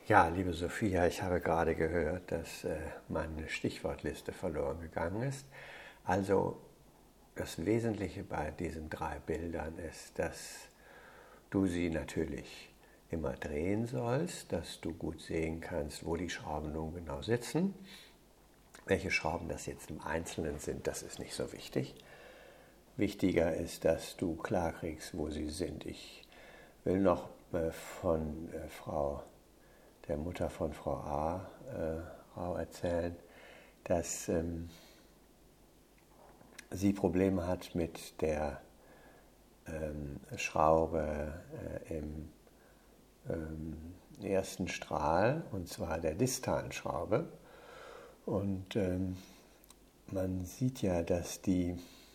Ja, liebe Sophia, ich habe gerade gehört, dass meine Stichwortliste verloren gegangen ist. Also das Wesentliche bei diesen 3 Bildern ist, dass du sie natürlich immer drehen sollst, dass du gut sehen kannst, wo die Schrauben nun genau sitzen. Welche Schrauben das jetzt im Einzelnen sind, das ist nicht so wichtig. Wichtiger ist, dass du klar kriegst, wo sie sind. Ich will noch von der Mutter von Frau Rau erzählen, dass sie Probleme hat mit der Schraube im ersten Strahl, und zwar der distalen Schraube. Und man sieht ja, dass die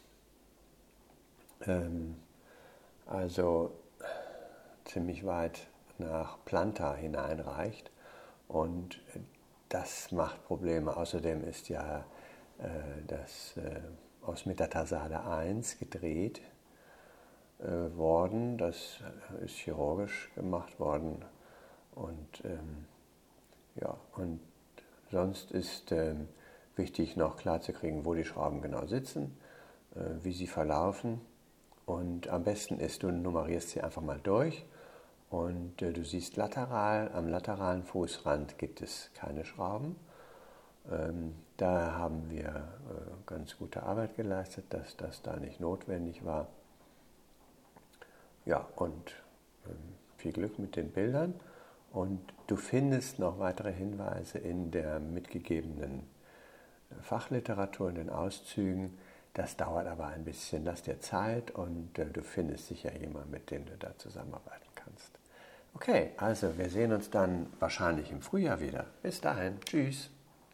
also ziemlich weit nach Planta hineinreicht, und das macht Probleme. Außerdem ist ja das aus Metatarsale 1 gedreht worden, das ist chirurgisch gemacht worden, und ja, und sonst ist wichtig noch klar zu kriegen, wo die Schrauben genau sitzen, wie sie verlaufen. Und am besten ist, du nummerierst sie einfach mal durch, und du siehst am lateralen Fußrand gibt es keine Schrauben. Da haben wir ganz gute Arbeit geleistet, dass das da nicht notwendig war. Ja, und viel Glück mit den Bildern. Und du findest noch weitere Hinweise in der mitgegebenen Fachliteratur, in den Auszügen. Das dauert aber ein bisschen, lass dir Zeit, und du findest sicher jemanden, mit dem du da zusammenarbeiten kannst. Okay, also wir sehen uns dann wahrscheinlich im Frühjahr wieder. Bis dahin, tschüss.